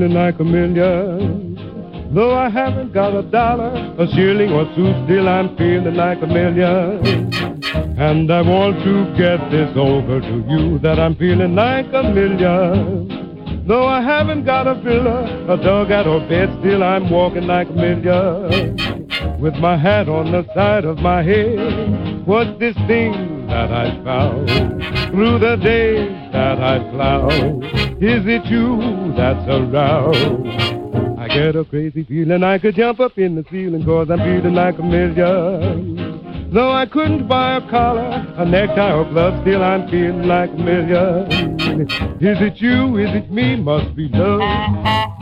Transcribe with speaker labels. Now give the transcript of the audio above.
Speaker 1: feeling like a million. Though I haven't got a dollar, a shilling or two, still I'm feeling like a million. And I want to get this over to you, that I'm feeling like a million. Though I haven't got a villa, a dugout or bed, still I'm walking like a million. With my hat on the side of my head, what's this thing that I found through the days that I plowed? Is it you that's around? I get a crazy feeling I could jump up in the ceiling, 'cause I'm feeling like a million. Though I couldn't buy a collar, a necktie or gloves, still I'm feeling like a million. Is it you? Is it me? Must be love.